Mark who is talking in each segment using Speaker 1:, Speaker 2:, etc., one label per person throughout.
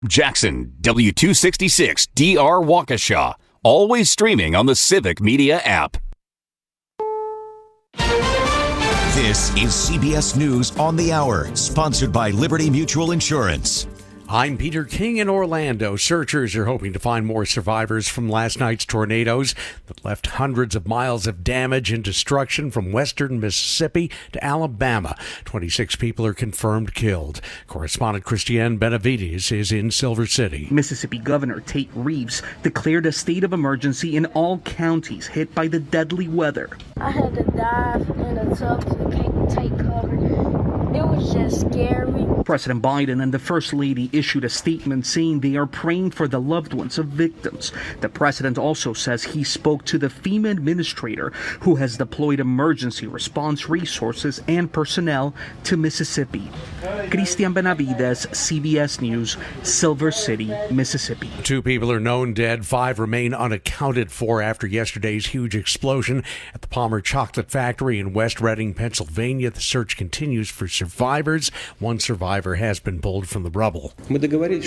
Speaker 1: Jackson, W266 DR Waukesha. Always streaming on the Civic Media app.
Speaker 2: This is CBS News on the Hour, sponsored by Liberty Mutual Insurance.
Speaker 3: I'm Peter King in Orlando. Searchers are hoping to find more survivors from last night's tornadoes that left hundreds of miles of damage and destruction from western Mississippi to Alabama. 26 people are confirmed killed. Correspondent Christiane Benavides is in Silver City.
Speaker 4: Mississippi Governor Tate Reeves declared a state of emergency in all counties hit by the deadly weather.
Speaker 5: I had to dive in a tub to take cover. It was just scary.
Speaker 4: President Biden and the First Lady issued a statement saying they are praying for the loved ones of victims. The president also says he spoke to the FEMA administrator who has deployed emergency response resources and personnel to Mississippi. Christiane Benavides, CBS News, Silver City, Mississippi.
Speaker 3: 2 people are known dead. 5 remain unaccounted for after yesterday's huge explosion at the Palmer Chocolate Factory in West Reading, Pennsylvania. The search continues for survivors. 1 survivor has been pulled from the rubble.
Speaker 6: President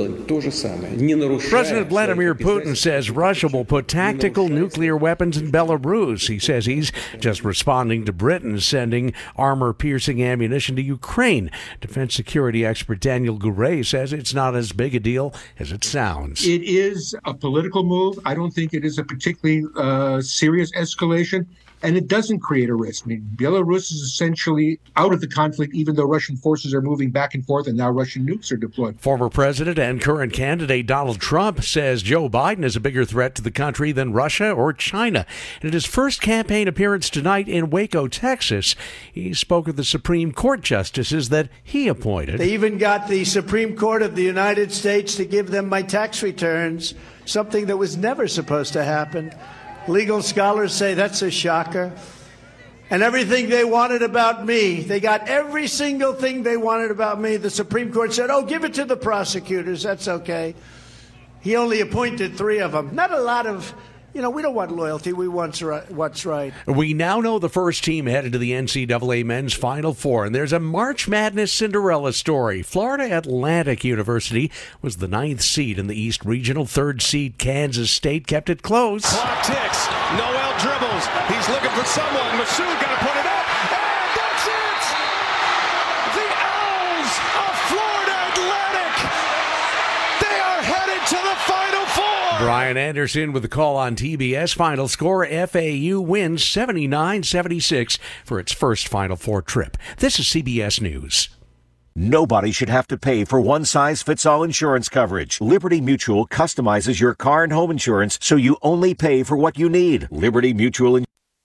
Speaker 3: Vladimir Putin says Russia will put tactical nuclear weapons in Belarus. He says he's just responding to Britain sending armor-piercing ammunition to Ukraine. Defense security expert Daniel Gouret says it's not as big a deal as it sounds.
Speaker 7: It is a political move. I don't think it is a particularly serious escalation. And it doesn't create a risk. I mean, Belarus is essentially out of the conflict, even though Russian forces are moving back and forth and now Russian nukes are deployed.
Speaker 3: Former president and current candidate Donald Trump says Joe Biden is a bigger threat to the country than Russia or China. And at his first campaign appearance tonight in Waco, Texas, he spoke of the Supreme Court justices that he appointed.
Speaker 8: They even got the Supreme Court of the United States to give them my tax returns, something that was never supposed to happen. Legal scholars say that's a shocker. And everything they wanted about me, they got every single thing they wanted about me. The Supreme Court said, oh, give it to the prosecutors. That's okay. He only appointed 3 of them. Not a lot of, we don't want loyalty. We want what's right.
Speaker 3: We now know the first team headed to the NCAA Men's Final Four, and there's a March Madness Cinderella story. Florida Atlantic University was the 9th seed in the East Regional. 3rd seed Kansas State kept it close.
Speaker 9: Clock ticks. Noel dribbles. He's looking for someone. Masood got to put it up. And that's it! The Owls of Florida Atlantic. They are headed to the Final Four.
Speaker 3: Brian Anderson with the call on TBS. Final score, FAU wins 79-76 for its first Final Four trip. This is CBS News.
Speaker 2: Nobody should have to pay for one-size-fits-all insurance coverage. Liberty Mutual customizes your car and home insurance so you only pay for what you need. Liberty Mutual.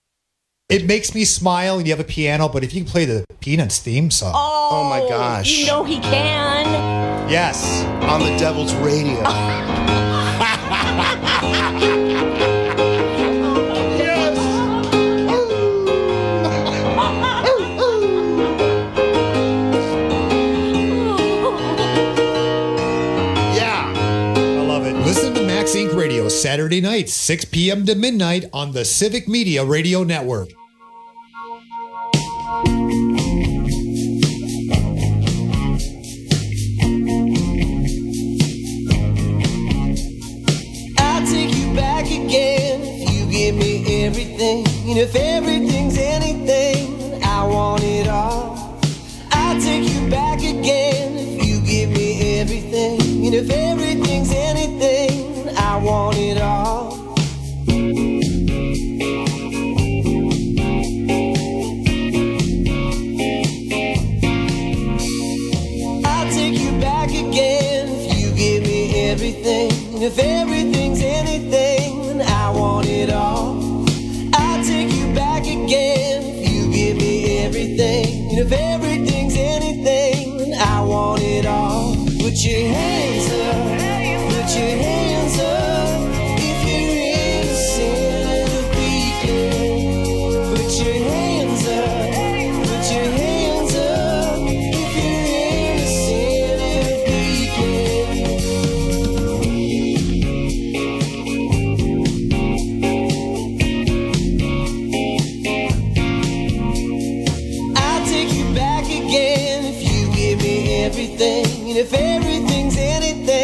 Speaker 10: It makes me smile, and you have a piano, but if you can play the Peanuts theme song.
Speaker 11: Oh my gosh.
Speaker 5: You know he can.
Speaker 10: Yes.
Speaker 11: On the Devil's Radio.
Speaker 10: Max Inc. Radio, Saturday nights, 6 p.m. to midnight on the Civic Media Radio Network.
Speaker 12: I'll take you back again if you give me everything. And if everything's anything, I want it all. I'll take you back again if you give me everything. And if everything's anything, I want it all. I'll take you back again if you give me everything. And if everything's anything, I want it all. I'll take you back again if you give me everything. And if everything's anything, I want it all. Put your hands up. Put your hands up if you're innocent of beacon. Put your hands up. Put your hands up if you're innocent of beacon. I'll take you back again if you give me everything. And if everything's anything,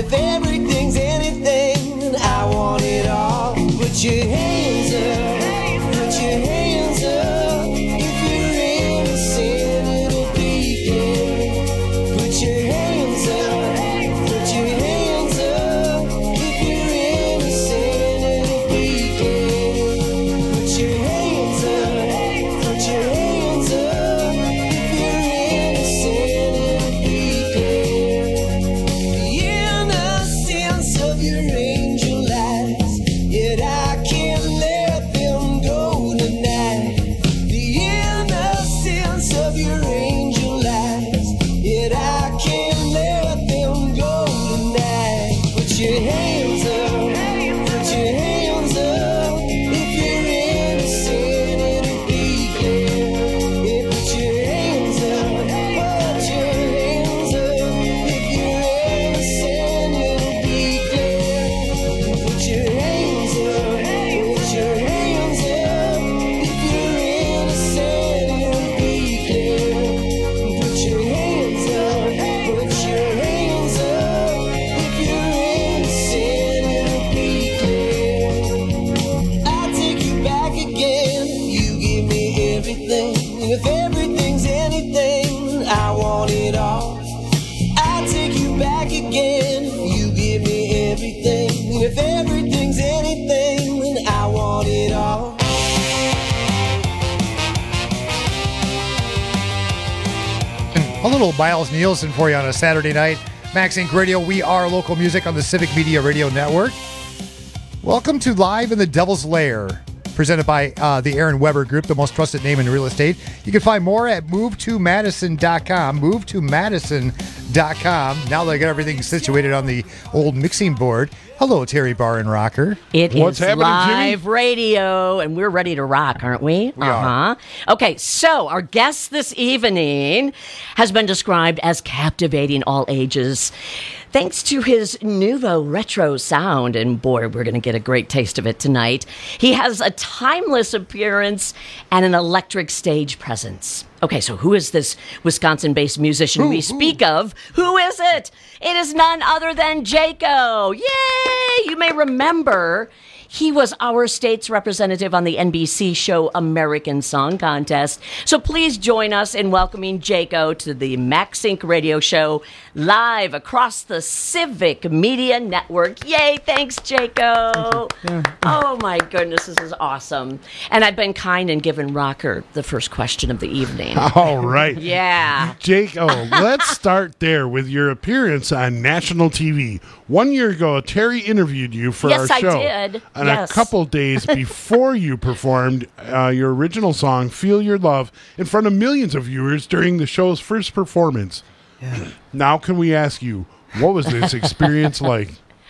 Speaker 12: if everything's anything, then I want it all. Put your hands up, put your hands up. If you're innocent, it'll be clear. Put your hands up, put your hands up. If you're innocent, it'll be clear. Put your hands up, put your hands up. If you're innocent, it'll be clear. The innocence of your angel eyes, yet I can't let them go tonight. The innocence of your angel eyes, yet I can't let them go tonight. Put your hands up, put your hands up. If you're innocent, it'll be clear. Yeah, put your hands up, put your hands up. If you're innocent, it'll be clear. Put your hands up, put your hands up. If you're innocent, it'll be clear. Put your hands up, put your hands up. If you're innocent, it'll be clear. I'll take you back again. You give me everything. If everything's anything, I want it all. I'll take you back again. You give me everything. If everything's anything, then I want it all.
Speaker 10: A little Miles Nielsen for you on a Saturday night. Max Inc. Radio, we are local music on the Civic Media Radio Network. Welcome to Live in the Devil's Lair, presented by the Aaron Weber Group, the most trusted name in real estate. You can find more at movetomadison.com, movetomadison.com. Now they got everything situated on the old mixing board. Hello, Terry Bar and Rocker.
Speaker 6: What's happening, live Jimmy? Radio, and we're ready to rock, aren't we?
Speaker 10: We are.
Speaker 6: Okay, so our guest this evening has been described as captivating all ages, thanks to his nouveau retro sound, and boy, we're going to get a great taste of it tonight. He has a timeless appearance and an electric stage presence. Okay, so who is this Wisconsin-based musician we speak of? Who is it? It is none other than Jaco. Yay! You may remember he was our state's representative on the NBC show American Song Contest. So please join us in welcoming Jaco to the Max Inc. radio show live across the Civic Media Network. Yay, thanks, Jaco. Oh, my goodness, this is awesome. And I've been kind and given Rocker the first question of the evening.
Speaker 13: All right.
Speaker 6: Yeah.
Speaker 13: Jaco, let's start there with your appearance on national TV. 1 year ago, Terry interviewed you for our show.
Speaker 6: Yes, I did.
Speaker 13: And a couple days before you performed your original song, Feel Your Love, in front of millions of viewers during the show's first performance.
Speaker 14: Yeah.
Speaker 13: Now can we ask you, what was this experience like?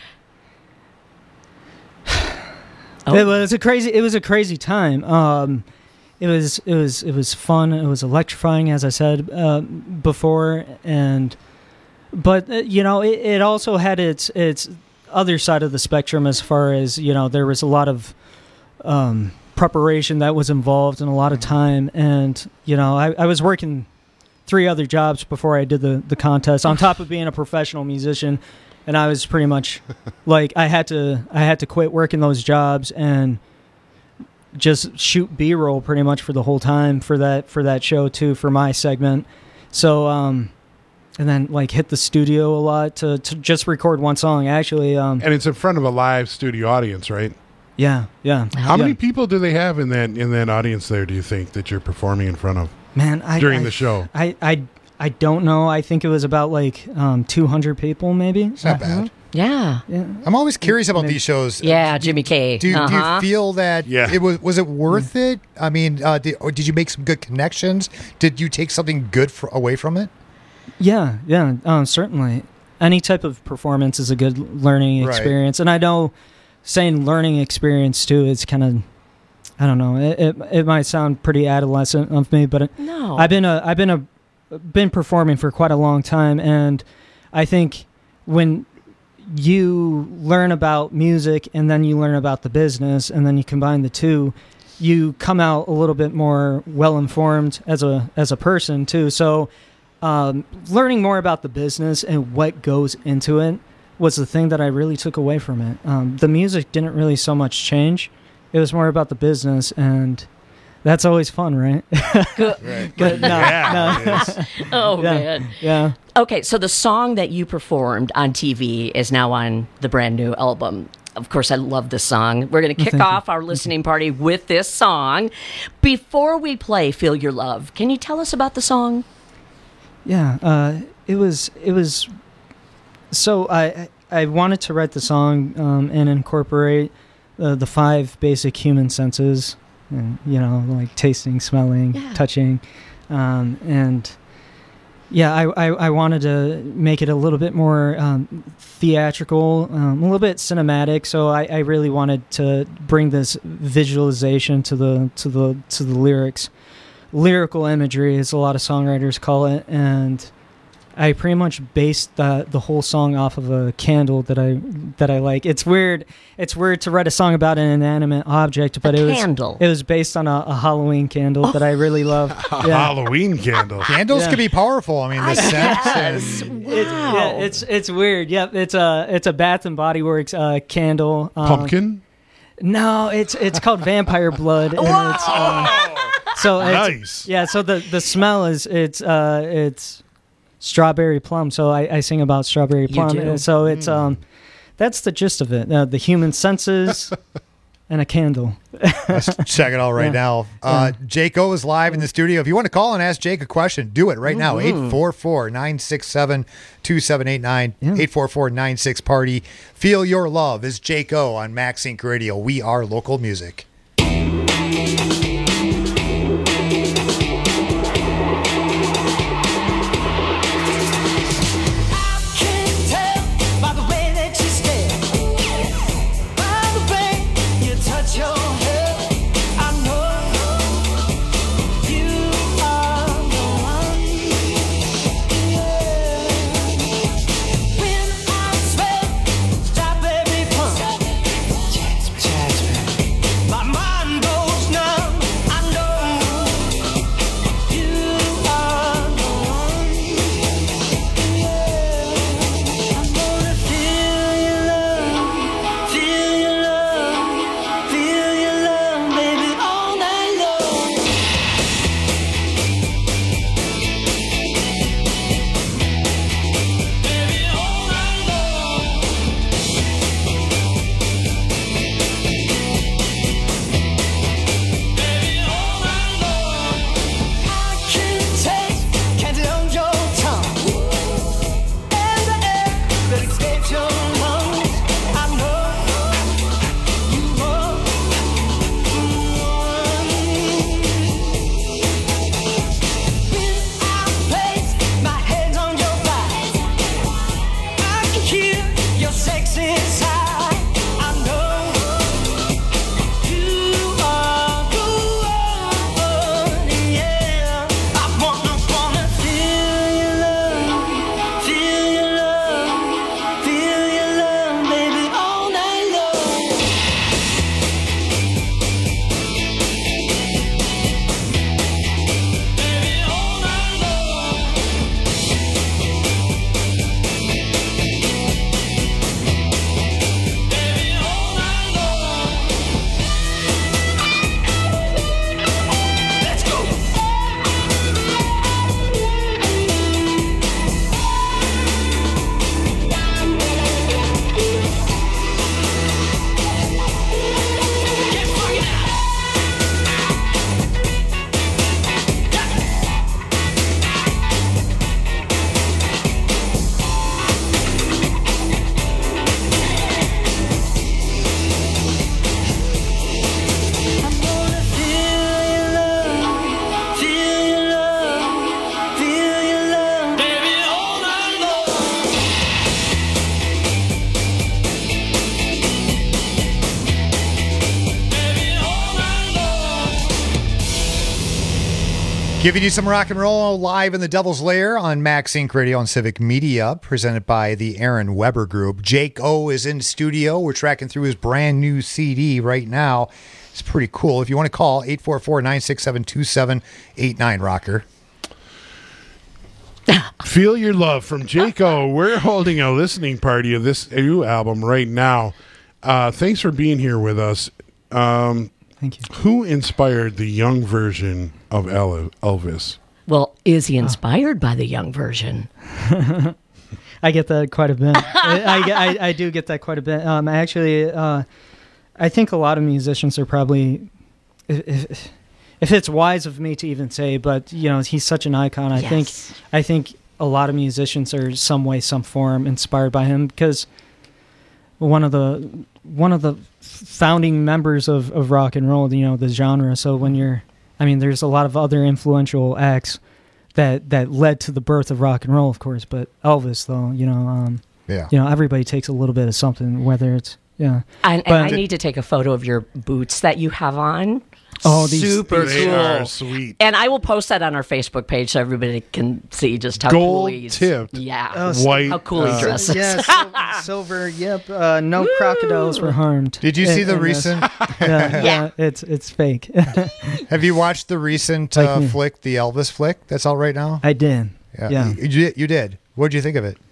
Speaker 14: It was a crazy time. It was fun. It was electrifying, as I said before, but it also had its other side of the spectrum as far as, there was a lot of preparation that was involved and a lot of time, and I was working 3 other jobs before I did the contest on top of being a professional musician, and I was pretty much like I had to quit working those jobs and just shoot B-roll pretty much for the whole time for that show too, for my segment. So and then hit the studio a lot to just record one song actually.
Speaker 13: And it's in front of a live studio audience, right?
Speaker 14: Yeah.
Speaker 13: How many people do they have in that audience there, do you think, that you're performing in front of?
Speaker 14: Man,
Speaker 13: during the show?
Speaker 14: I don't know. I think it was about 200 people maybe.
Speaker 10: It's not bad.
Speaker 6: Yeah.
Speaker 10: I'm always curious about these shows.
Speaker 6: Yeah, Jimmy K.
Speaker 10: Do you feel that was it worth it? I mean, did you make some good connections? Did you take something good away from it?
Speaker 14: Yeah, certainly. Any type of performance is a good learning experience. And I know saying learning experience too is kind of, I don't know, it might sound pretty adolescent of me, but
Speaker 6: no.
Speaker 14: I've been performing for quite a long time, and I think when you learn about music and then you learn about the business and then you combine the two, you come out a little bit more well-informed as a person too. So learning more about the business and what goes into it was the thing that I really took away from it. The music didn't really so much change. It was more about the business, and that's always fun, right?
Speaker 6: Good.
Speaker 14: Good. No, no.
Speaker 6: Oh,
Speaker 14: Yeah,
Speaker 6: man.
Speaker 14: Yeah.
Speaker 6: Okay, so the song that you performed on TV is now on the brand new album. Of course, I love this song. We're going to kick off our listening party with this song. Before we play Feel Your Love, can you tell us about the song?
Speaker 14: Yeah, it was. So I wanted to write the song and incorporate the 5 basic human senses, and like tasting, smelling, touching, and yeah, I wanted to make it a little bit more theatrical, a little bit cinematic. So I really wanted to bring this visualization to the lyrics. Lyrical imagery, as a lot of songwriters call it, and I pretty much based the whole song off of a candle that I like. It's weird to write a song about an inanimate object, but it was based on a Halloween candle that I really love.
Speaker 13: Halloween candle.
Speaker 10: Candles can be powerful. I mean, the scent.
Speaker 6: Wow.
Speaker 14: It's weird. Yep, it's a Bath and Body Works candle.
Speaker 13: Pumpkin?
Speaker 14: No, it's called Vampire Blood, and so it's
Speaker 13: Nice.
Speaker 14: Yeah, so the smell is it's strawberry plum. So I sing about strawberry plum.
Speaker 6: do.
Speaker 14: So it's that's the gist of it. The human senses and a candle.
Speaker 10: Let's check it out right now. Jake O is live in the studio. If you want to call and ask Jake a question, do it right now. 844-967-2789. 844-96-PARTY. Feel Your Love is Jake O on Max Inc. Radio. We are local music. Giving you some rock and roll live in the Devil's Lair on Max Inc. Radio and Civic Media, presented by the Aaron Weber Group. Jake O is in studio. We're tracking through his brand new CD right now. It's pretty cool. If you want to call, 844-967-2789, Rocker.
Speaker 13: Feel Your Love from Jaco. We're holding a listening party of this new album right now. Thanks for being here with us.
Speaker 14: Thank you.
Speaker 13: Who inspired the young version of Elvis?
Speaker 6: Well, is he inspired by the young version?
Speaker 14: I get that quite a bit. I do get that quite a bit. Actually, I think a lot of musicians are probably, if it's wise of me to even say, but you know, he's such an icon. I think a lot of musicians are some way, some form inspired by him, because one of the founding members of rock and roll, you know, the genre. So there's a lot of other influential acts that led to the birth of rock and roll, of course. But Elvis, though, everybody takes a little bit of something, whether it's And
Speaker 6: I need to take a photo of your boots that you have on.
Speaker 14: Oh,
Speaker 6: super
Speaker 13: they
Speaker 6: cool.
Speaker 13: are sweet.
Speaker 6: And I will post that on our Facebook page so everybody can see just how
Speaker 13: Gold
Speaker 6: cool he's.
Speaker 13: tipped.
Speaker 6: Yeah.
Speaker 13: White.
Speaker 6: How cool he dresses.
Speaker 14: Yeah, silver. Yep. No crocodiles were harmed.
Speaker 10: Did you see the recent?
Speaker 14: Yeah, it's fake.
Speaker 10: Have you watched the recent flick, the Elvis flick? That's out right now.
Speaker 14: I did. Yeah.
Speaker 10: You did. What did you think of it?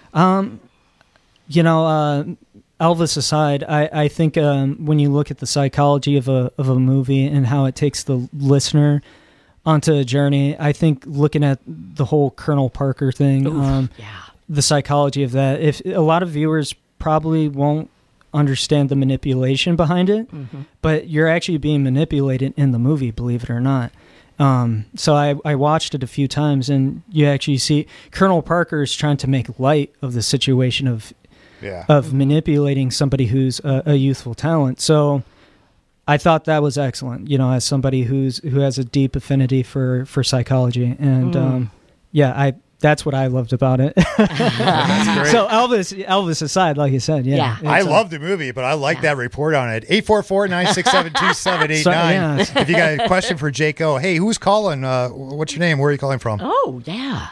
Speaker 14: Elvis aside, I think when you look at the psychology of a movie and how it takes the listener onto a journey, I think looking at the whole Colonel Parker thing, the psychology of that, if a lot of viewers probably won't understand the manipulation behind it, but you're actually being manipulated in the movie, believe it or not. So I watched it a few times, and you actually see Colonel Parker is trying to make light of the situation of manipulating somebody who's a youthful talent. So I thought that was excellent, you know, as somebody who has a deep affinity for psychology. And that's what I loved about it.
Speaker 10: That's great.
Speaker 14: So Elvis aside, like you said,
Speaker 10: I love the movie, but I like that report on it. 844-967-2789. If you got a question for Jaco, hey, who's calling? What's your name? Where are you calling from?
Speaker 6: Oh, yeah.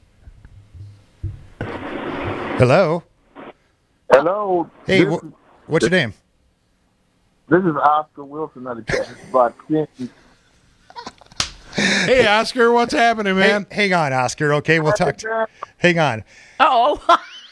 Speaker 10: Hello.
Speaker 15: Hello.
Speaker 10: Hey, what's your name?
Speaker 15: This is Oscar Wilson of the Texas Spot.
Speaker 13: Hey, Oscar, what's happening, man?
Speaker 10: Hey, hang on, Oscar. Okay, we'll talk. Hang on.
Speaker 6: Oh.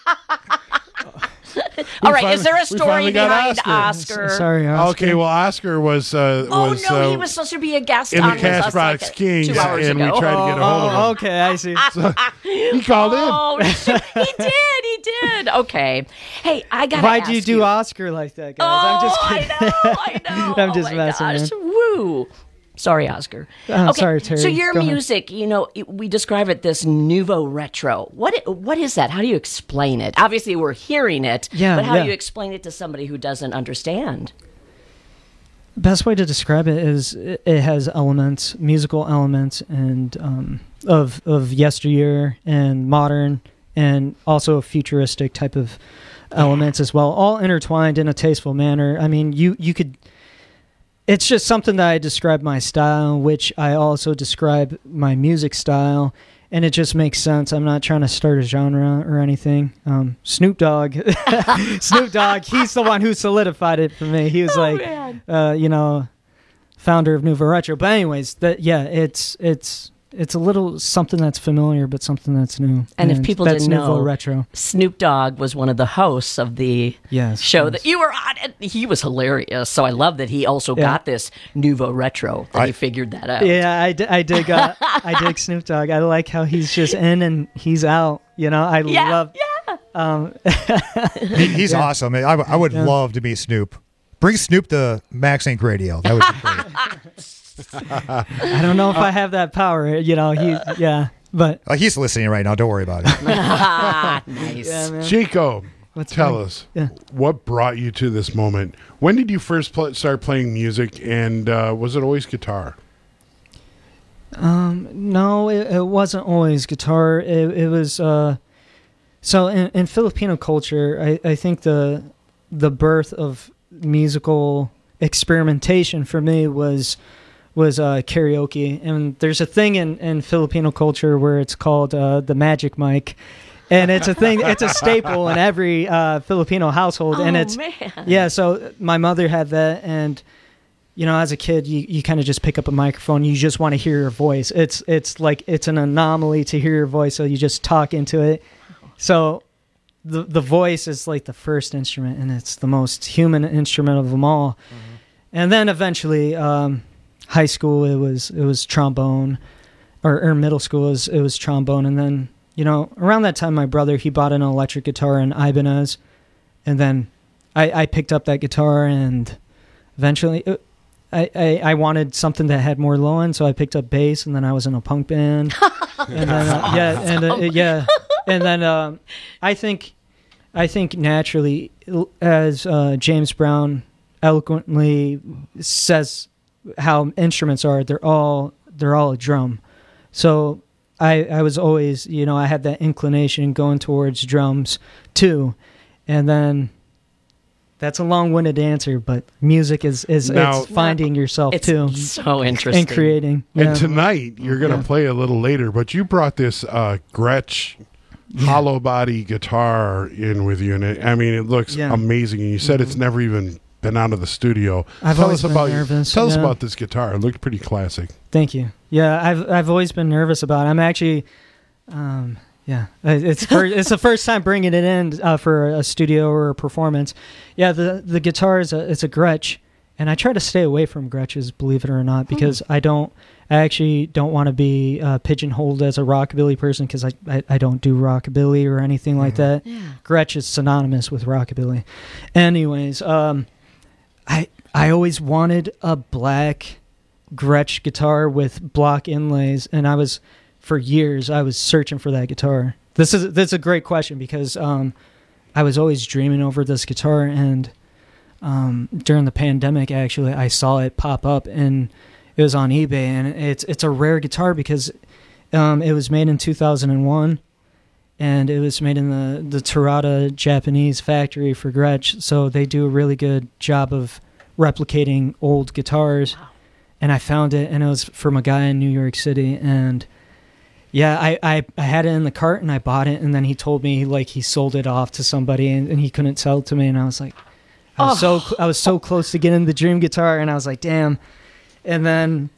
Speaker 6: All right. Is there a story behind Oscar?
Speaker 14: Sorry, Oscar.
Speaker 13: Okay, well, Oscar was.
Speaker 6: He was supposed to be a guest
Speaker 13: in
Speaker 6: on
Speaker 13: the Cash Box Kings,
Speaker 6: 2 hours
Speaker 13: and
Speaker 6: ago.
Speaker 13: we tried to get a hold of him.
Speaker 14: Okay, I see.
Speaker 13: So he called in.
Speaker 6: Oh, he did. Okay. Hey, I got to
Speaker 14: Why'd you do Oscar like that, guys? I'm just kidding.
Speaker 6: I know.
Speaker 14: I'm just messing
Speaker 6: gosh.
Speaker 14: man.
Speaker 6: Woo. Sorry, Oscar. Okay,
Speaker 14: sorry, Terry.
Speaker 6: so your
Speaker 14: Go ahead.
Speaker 6: music, you know, we describe it this nouveau retro. What is that? How do you explain it? Obviously, we're hearing it, but how do you explain it to somebody who doesn't understand?
Speaker 14: Best way to describe it is it has elements, musical elements, and of yesteryear and modern, and also a futuristic type of elements as well, all intertwined in a tasteful manner. I mean, you could. It's just something that I describe my style, which I also describe my music style, and it just makes sense. I'm not trying to start a genre or anything. Snoop Dogg, he's the one who solidified it for me. He was founder of Nouveau Retro. But anyways, it's a little something that's familiar, but something that's new.
Speaker 6: And if people didn't know,
Speaker 14: Nouveau Retro.
Speaker 6: Snoop Dogg was one of the hosts of the show that you were on. And he was hilarious. So I love that he also got this Nouveau Retro, that he figured that out.
Speaker 14: Yeah, I dig Snoop Dogg. I like how he's just in and he's out. You know, I love.
Speaker 10: He's awesome. I would love to meet Snoop. Bring Snoop to Max Inc. Radio. That would be great.
Speaker 14: I don't know if I have that power, you know. But
Speaker 10: he's listening right now. Don't worry about it.
Speaker 6: Nice,
Speaker 13: Jaco. Tell us what brought you to this moment. When did you first start playing music, and was it always guitar?
Speaker 14: No, it wasn't always guitar. It was so in Filipino culture. I think the birth of musical experimentation for me was karaoke, and there's a thing in Filipino culture where it's called the magic mic, and it's a thing. It's a staple in every Filipino household, and it's
Speaker 6: man.
Speaker 14: So my mother had that, and you know, as a kid, you kind of just pick up a microphone. You just want to hear your voice. It's like it's an anomaly to hear your voice, so you just talk into it. So the voice is like the first instrument, and it's the most human instrument of them all. Mm-hmm. And then eventually, high school it was trombone, or middle school it was trombone, and then you know around that time my brother he bought an electric guitar in Ibanez, and then I picked up that guitar, and eventually I wanted something that had more low end, so I picked up bass, and then I was in a punk band, and then and then I think naturally, as James Brown eloquently says, how instruments are, they're all a drum. So I was always, you know, I had that inclination going towards drums too, and then. That's a long-winded answer, but music is now, it's finding yourself
Speaker 6: it's
Speaker 14: too.
Speaker 6: So interesting.
Speaker 14: And creating.
Speaker 13: And tonight, you're going to play a little later, but you brought this Gretsch hollow body guitar in with you, and it looks amazing. And you said it's never even been out of the studio.
Speaker 14: Tell us about
Speaker 13: this guitar. It looked pretty classic.
Speaker 14: Thank you. Yeah, I've always been nervous about it. I'm actually... yeah, it's the first time bringing it in for a studio or a performance. Yeah, the guitar is a Gretsch, and I try to stay away from Gretches, believe it or not, because I actually don't want to be pigeonholed as a rockabilly person, because I don't do rockabilly or anything like that. Yeah. Gretsch is synonymous with rockabilly. Anyways, I always wanted a black Gretsch guitar with block inlays, and for years, I was searching for that guitar. This is a great question, because I was always dreaming over this guitar, and during the pandemic, actually, I saw it pop up, and it was on eBay, and it's a rare guitar because it was made in 2001, and it was made in the Terada Japanese factory for Gretsch, so they do a really good job of replicating old guitars. Wow. And I found it, and it was from a guy in New York City, and... yeah, I had it in the cart, and I bought it, and then he told me like he sold it off to somebody, and he couldn't sell it to me, and I was like, I was so close to getting the dream guitar, and I was like, damn. And then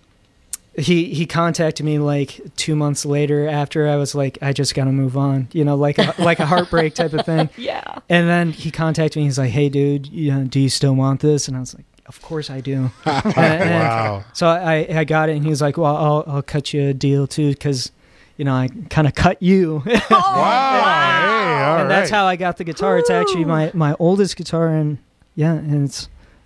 Speaker 14: he contacted me like 2 months later after I was like, I just got to move on, you know, like a heartbreak type of thing.
Speaker 6: Yeah.
Speaker 14: And then he contacted me. He's like, hey, dude, do you still want this? And I was like, of course I do. Wow. So I got it, and he was like, well, I'll cut you a deal too, because, you know, I kind of cut you.
Speaker 13: Wow. Hey,
Speaker 14: and that's how I got the guitar. It's actually my oldest guitar, and it's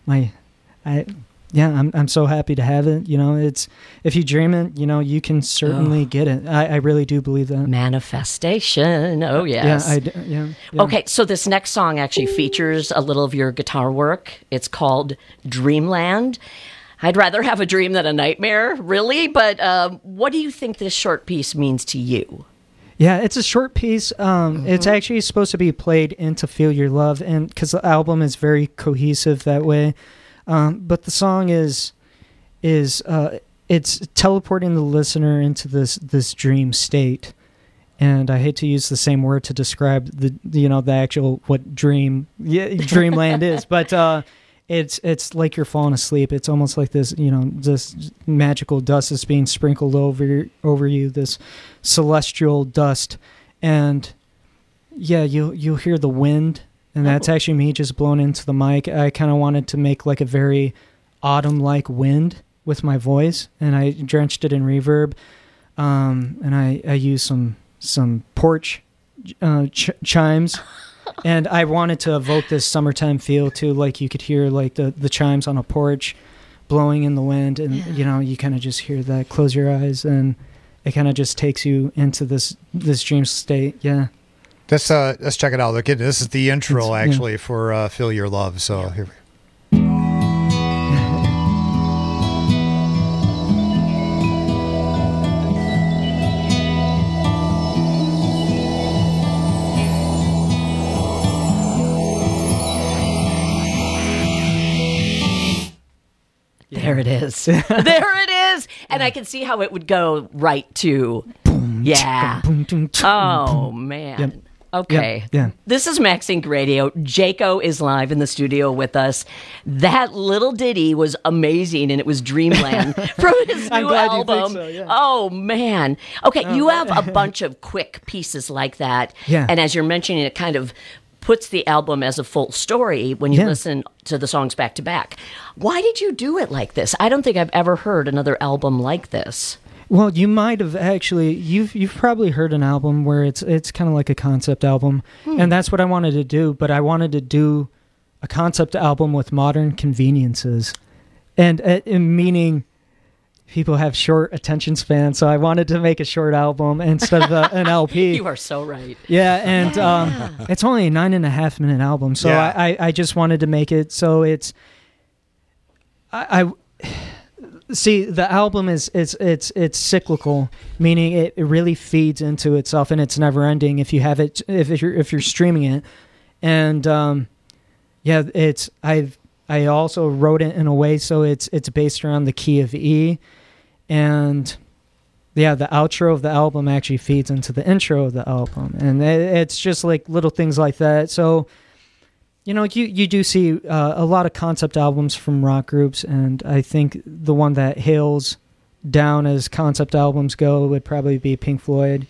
Speaker 14: I'm so happy to have it. You know, it's, if you dream it, you know, you can certainly get it. I really do believe that.
Speaker 6: Manifestation. Oh, yes.
Speaker 14: Yeah.
Speaker 6: Okay, so this next song actually features a little of your guitar work. It's called Dreamland. I'd rather have a dream than a nightmare, really. But what do you think this short piece means to you?
Speaker 14: Yeah, it's a short piece. It's actually supposed to be played into Feel Your Love, and because the album is very cohesive that way. But the song is it's teleporting the listener into this dream state, and I hate to use the same word to describe the actual what dreamland is, but it's like you're falling asleep. It's almost like this this magical dust is being sprinkled over you, this celestial dust, and you'll hear the wind. And that's actually me just blowing into the mic. I kind of wanted to make like a very autumn-like wind with my voice, and I drenched it in reverb. And I used some porch chimes, and I wanted to evoke this summertime feel too. Like you could hear like the chimes on a porch blowing in the wind, and you kind of just hear that. Close your eyes, and it kind of just takes you into this dream state. Yeah.
Speaker 10: Let's check it out. Look, this is the intro for Feel Your Love. So here we go.
Speaker 6: There it is. There it is. And I can see how it would go right to boom. Yeah. Oh man. Yep. Okay.
Speaker 14: Yeah.
Speaker 6: This is Maxine Radio. Jaco is live in the studio with us. That little ditty was amazing, and it was Dreamland from his
Speaker 14: I'm
Speaker 6: new
Speaker 14: glad you
Speaker 6: album.
Speaker 14: think so, yeah.
Speaker 6: Oh, man. Okay, you have a bunch of quick pieces like that.
Speaker 14: Yeah.
Speaker 6: And as you're mentioning, it kind of puts the album as a full story when you
Speaker 14: Yeah.
Speaker 6: listen to the songs back to back. Why did you do it like this? I don't think I've ever heard another album like this.
Speaker 14: Well, you might have actually. You've probably heard an album where it's kind of like a concept album, and that's what I wanted to do. But I wanted to do a concept album with modern conveniences, and meaning people have short attention spans. So I wanted to make a short album instead of an LP.
Speaker 6: You are so right.
Speaker 14: Yeah, and it's only a 9.5 minute album, so I just wanted to make it so it's. I see, the album is it's cyclical, meaning it really feeds into itself and it's never ending if you have it if you're streaming it, and I also wrote it in a way so it's based around the key of E, and the outro of the album actually feeds into the intro of the album, and it's just like little things like that. So you do see a lot of concept albums from rock groups, and I think the one that hails down as concept albums go would probably be Pink Floyd.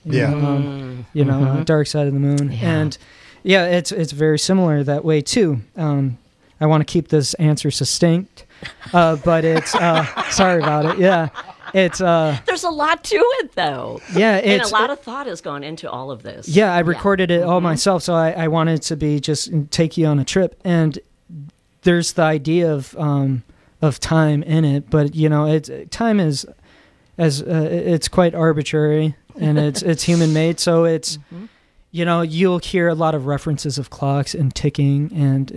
Speaker 14: Dark Side of the Moon.
Speaker 6: Yeah.
Speaker 14: And it's very similar that way too. I want to keep this answer succinct, but it's sorry about it. Yeah. It's
Speaker 6: there's a lot to it, though.
Speaker 14: Yeah,
Speaker 6: and a lot of thought has gone into all of this.
Speaker 14: Yeah, I recorded it all myself, so I wanted to be just take you on a trip. And there's the idea of time in it, but time is it's quite arbitrary and it's human made. So it's you'll hear a lot of references of clocks and ticking,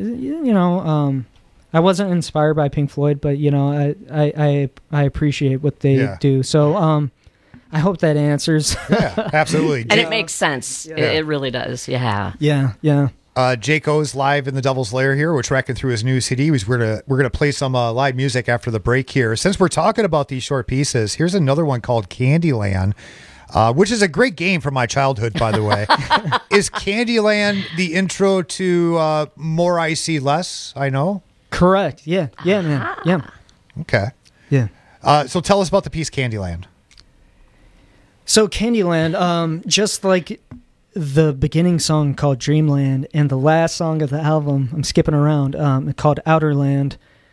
Speaker 14: and I wasn't inspired by Pink Floyd, but I appreciate what they do. So I hope that answers.
Speaker 10: Yeah, absolutely.
Speaker 6: And it makes sense. Yeah. It really does. Yeah.
Speaker 14: Yeah.
Speaker 10: Jaco's live in the Devil's Lair here. We're tracking through his new CD. We're gonna play some live music after the break here. Since we're talking about these short pieces, here's another one called Candyland. Which is a great game from my childhood, by the way. Is Candyland the intro to More I See Less? I know.
Speaker 14: Correct. Yeah, man. Yeah.
Speaker 10: Okay.
Speaker 14: Yeah.
Speaker 10: So tell us about the piece Candyland.
Speaker 14: So Candyland, just like the beginning song called Dreamland and the last song of the album, I'm skipping around, called Outerland.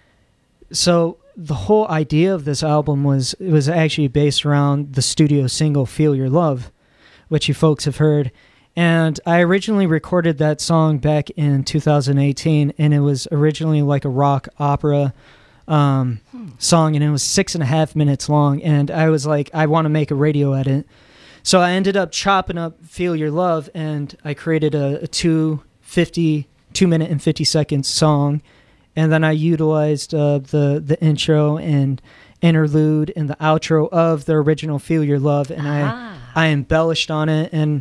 Speaker 14: So the whole idea of this album was actually based around the studio single Feel Your Love, which you folks have heard. And I originally recorded that song back in 2018, and it was originally like a rock opera song, and it was 6.5 minutes long. And I was like, I want to make a radio edit. So I ended up chopping up Feel Your Love, and I created a 2 minute and 50 second song. And then I utilized the intro and interlude and the outro of the original Feel Your Love, and I embellished on it, and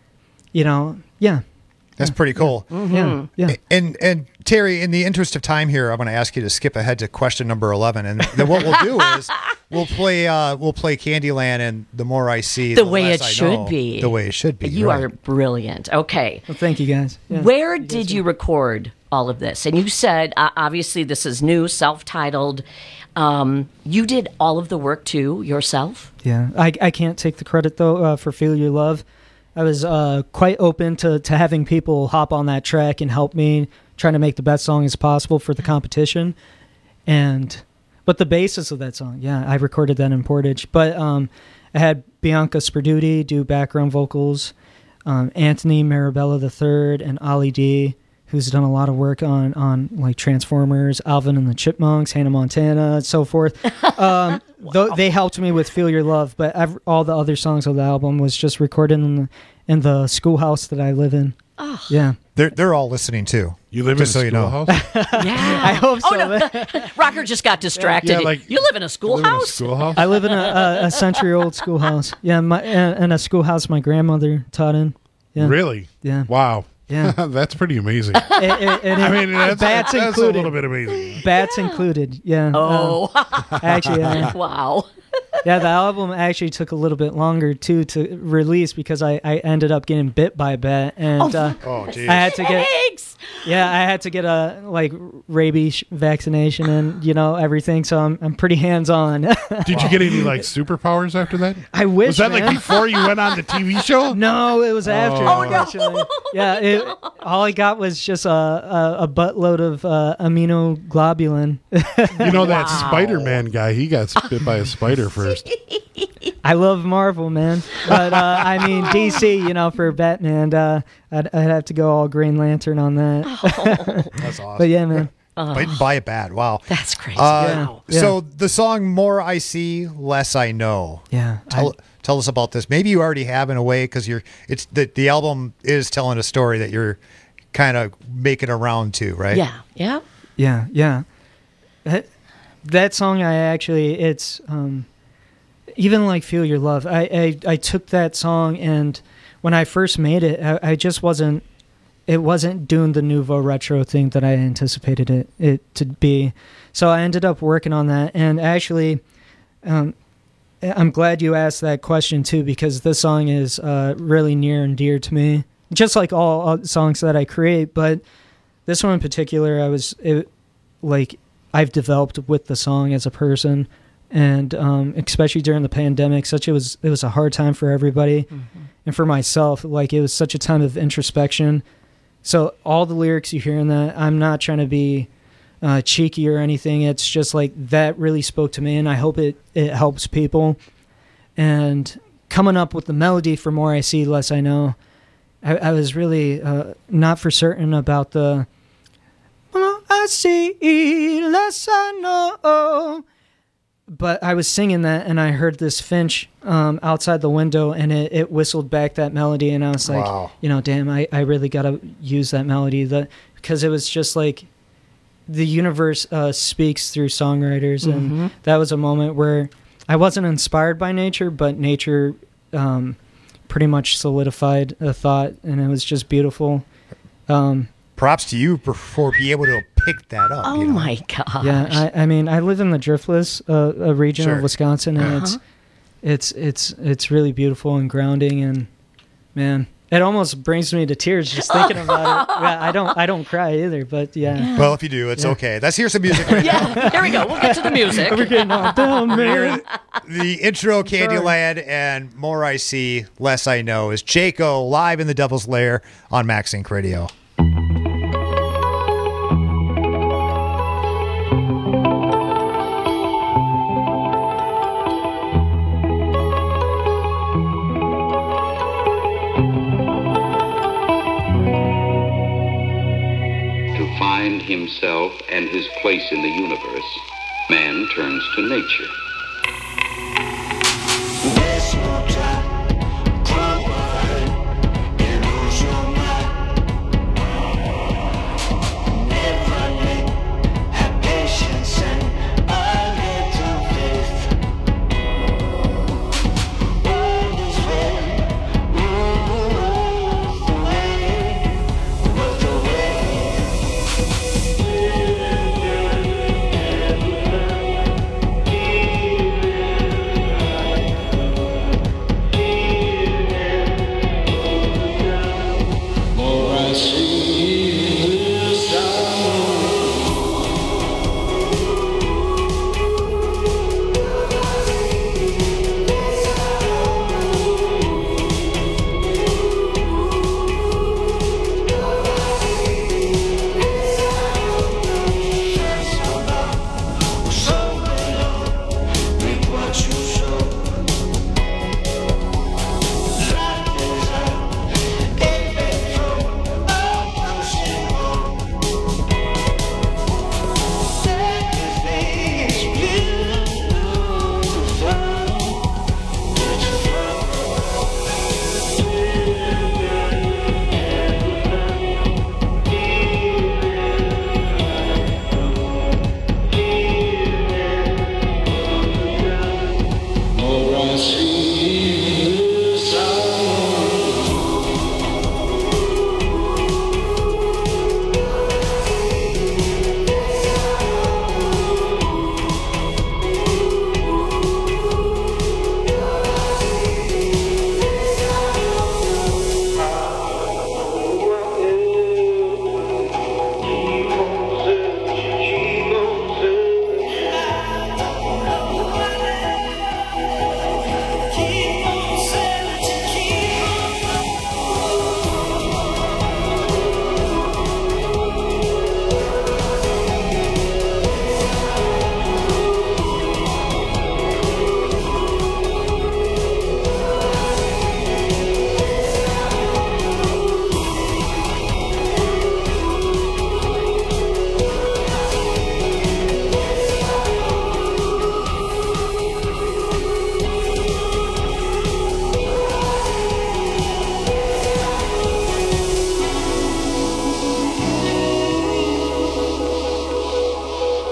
Speaker 10: That's pretty cool.
Speaker 14: Mm-hmm. Yeah.
Speaker 10: And Terry, in the interest of time here, I'm going to ask you to skip ahead to question number 11, and then what we'll do is we'll play Candyland and The More I See,
Speaker 6: the way it should be.
Speaker 10: The way it should be.
Speaker 6: You are brilliant. Okay.
Speaker 14: Well, thank you guys. Yeah.
Speaker 6: Where did you record all of this? And you said, obviously, this is new, self-titled. You did all of the work too yourself?
Speaker 14: Yeah. I can't take the credit, though, for Feel Your Love. I was quite open to having people hop on that track and help me trying to make the best song as possible for the competition. But the basis of that song, I recorded that in Portage. But I had Bianca Sperduti do background vocals, Anthony Marabella III, and Ollie D, who's done a lot of work on like Transformers, Alvin and the Chipmunks, Hannah Montana, and so forth. Wow. They helped me with Feel Your Love, but all the other songs of the album was just recorded in the schoolhouse that I live in.
Speaker 6: Oh.
Speaker 14: Yeah.
Speaker 10: They're all listening too.
Speaker 13: You live in a schoolhouse?
Speaker 6: Yeah.
Speaker 14: I hope so.
Speaker 6: Oh, no. Rocker just got distracted.
Speaker 13: Yeah,
Speaker 6: you live in a schoolhouse?
Speaker 14: I live in a century-old schoolhouse. Yeah, and a schoolhouse my grandmother taught in. Yeah.
Speaker 13: Really?
Speaker 14: Yeah.
Speaker 13: Wow.
Speaker 14: Yeah.
Speaker 13: That's pretty amazing.
Speaker 14: That's
Speaker 13: that's
Speaker 14: included.
Speaker 13: a little bit amazing.
Speaker 14: Bats included. Yeah.
Speaker 6: Oh.
Speaker 14: Actually,
Speaker 6: wow.
Speaker 14: Yeah, the album actually took a little bit longer too to release because I ended up getting bit by a bat, and I had to get I had to get a rabies vaccination and everything. So I'm pretty hands on.
Speaker 13: Did you get any superpowers after that?
Speaker 14: I wish.
Speaker 13: Was that
Speaker 14: man.
Speaker 13: before you went on the TV show?
Speaker 14: No, it was after.
Speaker 6: Oh,
Speaker 14: no. Yeah, all I got was just a buttload of immunoglobulin.
Speaker 13: That Spider-Man guy, he got bit by a spider first.
Speaker 14: I love Marvel, man. But, DC, for Batman, I'd have to go all Green Lantern on that.
Speaker 10: That's awesome.
Speaker 14: But yeah, man.
Speaker 10: Bitten by a bat. Wow.
Speaker 6: That's crazy.
Speaker 14: Wow.
Speaker 10: So the song More I See, Less I Know.
Speaker 14: Yeah.
Speaker 10: Tell us about this. Maybe you already have in a way because it's the album is telling a story that you're kind of making around to, right?
Speaker 6: Yeah.
Speaker 14: Yeah. That song, it's even Feel Your Love. I took that song, and when I first made it, I just wasn't doing the nouveau retro thing that I anticipated it to be. So I ended up working on that, and actually, I'm glad you asked that question too, because this song is really near and dear to me, just like all songs that I create. But this one in particular, I've developed with the song as a person, and especially during the pandemic, it was a hard time for everybody, and for myself, it was such a time of introspection. So all the lyrics you hear in that, I'm not trying to be cheeky or anything. It's just that really spoke to me, and I hope it helps people. And coming up with the melody for More I See, Less I Know, I was really not for certain about the More I see, less I know. But I was singing that, and I heard this finch outside the window, and it whistled back that melody, and I was like,
Speaker 10: wow.
Speaker 14: Damn, I really got to use that melody. Because it was just the universe speaks through songwriters, and that was a moment where I wasn't inspired by nature, but nature pretty much solidified a thought, and it was just beautiful.
Speaker 10: Props to you for being able to pick that up.
Speaker 6: Oh my gosh!
Speaker 14: Yeah, I live in the Driftless region of Wisconsin, and it's really beautiful and grounding, and man, it almost brings me to tears just thinking about it. Yeah, I don't cry either, but yeah.
Speaker 10: Well, if you do, it's okay. Let's hear some music.
Speaker 6: Yeah, here we go. We'll get to the music.
Speaker 14: We're getting all down, man.
Speaker 10: The intro, Candyland, and More I See, Less I Know is Jaco live in the Devil's Lair on Max Inc. Radio.
Speaker 16: Find himself and his place in the universe, man turns to nature.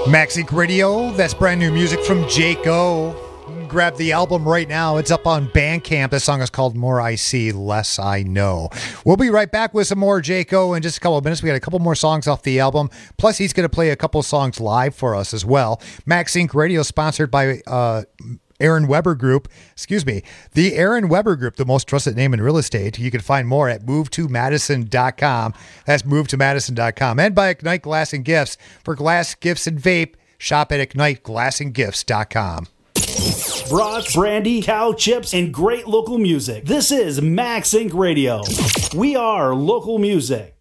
Speaker 10: Max Inc. Radio, that's brand new music from Jake O. You can grab the album right now. It's up on Bandcamp. The song is called More I See, Less I Know. We'll be right back with some more Jake O in just a couple of minutes. We got a couple more songs off the album. Plus, he's going to play a couple songs live for us as well. Max Inc. Radio, sponsored by Aaron Weber Group. Excuse me. The Aaron Weber Group, the most trusted name in real estate. You can find more at movetomadison.com. That's movetomadison.com. And by Ignite Glass and Gifts. For glass, gifts, and vape, shop at igniteglassandgifts.com.
Speaker 17: Brats, brandy, cow chips, and great local music. This is Max Inc. Radio. We are local music.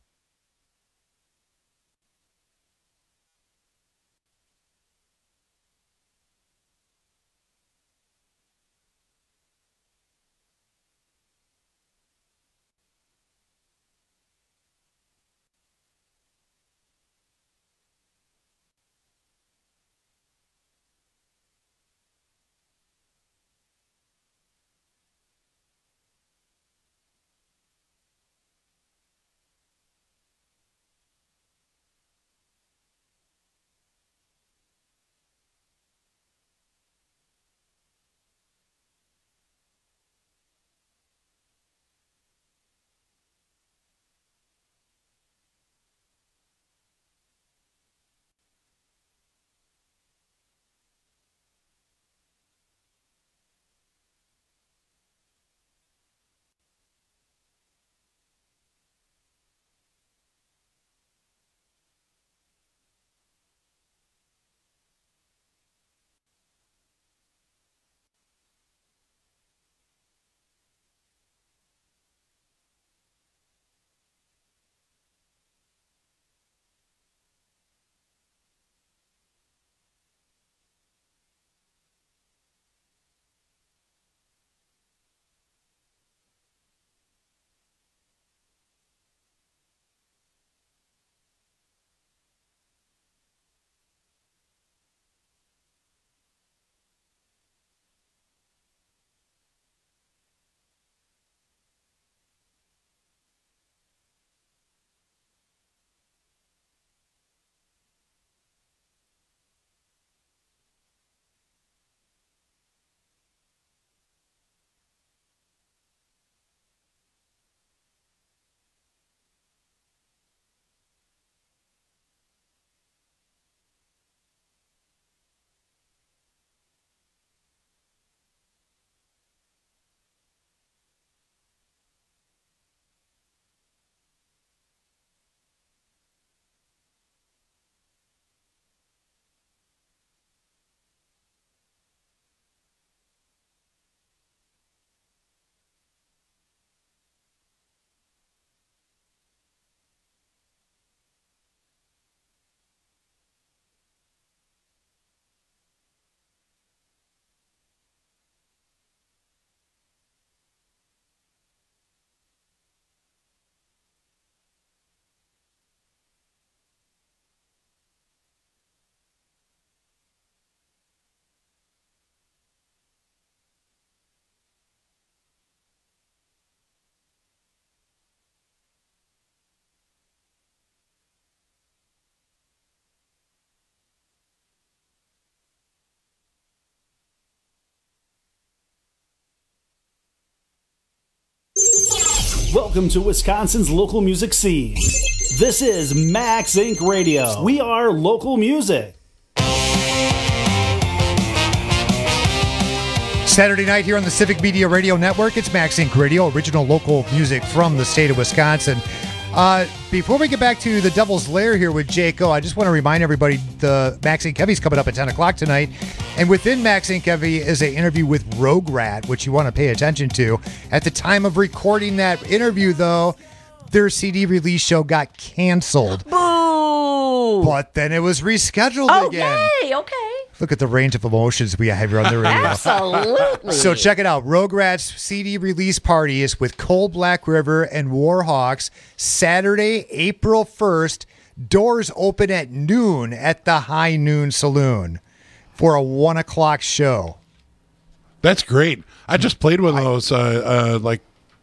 Speaker 17: Welcome to Wisconsin's local music scene. This is Max Inc. Radio. We are local music.
Speaker 10: Saturday night here on the Civic Media Radio Network. It's Max Inc. Radio, original local music from the state of Wisconsin. Before we get back to the Devil's Lair here with Jake O, I just want to remind everybody the Max Inc. Heavy's coming up at 10 o'clock tonight. And within Max Inc. Heavy is an interview with Rogue Rat, which you want to pay attention to. At the time of recording that interview, though, their CD release show got canceled.
Speaker 6: Boo!
Speaker 10: But then it was rescheduled again.
Speaker 6: Yay! Okay.
Speaker 10: Look at the range of emotions we have here on the radio.
Speaker 6: Absolutely.
Speaker 10: So check it out. Rogue Rat's CD release party is with Cold Black River and Warhawks Saturday, April 1st. Doors open at noon at the High Noon Saloon for a 1 o'clock show.
Speaker 13: That's great. I just played one of those like